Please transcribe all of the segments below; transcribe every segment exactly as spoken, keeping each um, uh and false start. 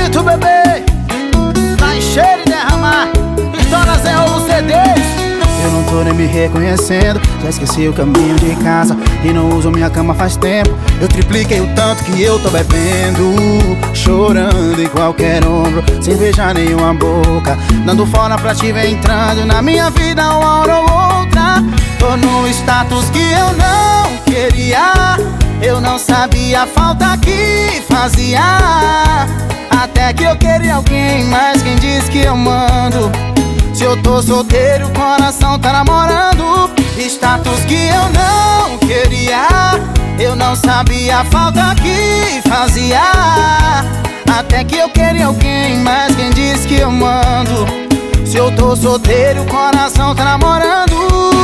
Espírito, bebê, pra encher e derramar pistolas em ovos C Ds. Eu não tô nem me reconhecendo, já esqueci o caminho de casa e não uso minha cama faz tempo. Eu tripliquei o tanto que eu tô bebendo, chorando em qualquer ombro, sem beijar nenhuma boca, dando fora pra te ver entrando na minha vida uma hora ou outra. Tô num status que eu não queria, eu não sabia a falta que fazia, até que eu queria alguém, mas quem diz que eu mando? Se eu tô solteiro, o coração tá namorando. Status que eu não queria, eu não sabia a falta que fazia, até que eu queria alguém, mas quem diz que eu mando? Se eu tô solteiro, o coração tá namorando.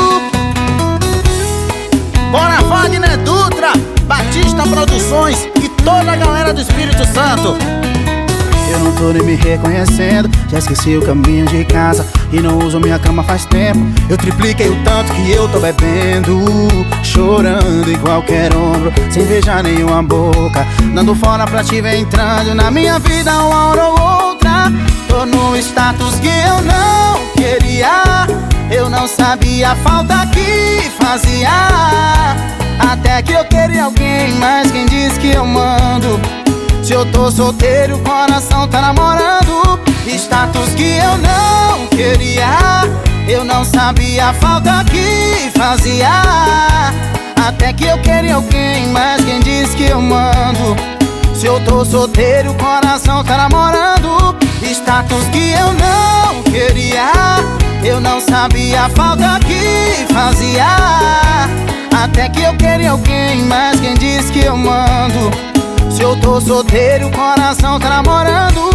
Bora, Wagner Dutra, Batista Produções e toda a galera do Espírito Santo. Eu não tô nem me reconhecendo, já esqueci o caminho de casa e não uso minha cama faz tempo. Eu tripliquei o tanto que eu tô bebendo, chorando em qualquer ombro, sem beijar nenhuma boca, dando fora pra te ver entrando na minha vida uma hora ou outra. Tô num status que eu não queria, eu não sabia a falta que fazia, até que eu queria alguém, mas quem diz que eu mando? Se eu tô solteiro, o coração tá namorando. Status que eu não queria, eu não sabia a falta que fazia, até que eu queria alguém, mas quem diz que eu mando? Se eu tô solteiro, o coração tá namorando. Status que eu não queria, eu não sabia a falta que fazia, até que eu queria alguém, mas quem diz que eu mando? Se eu tô solteiro, o coração tá namorando.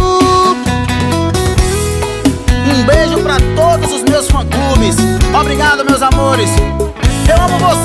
Um beijo pra todos os meus fã-clubes. Obrigado, meus amores. Eu amo vocês.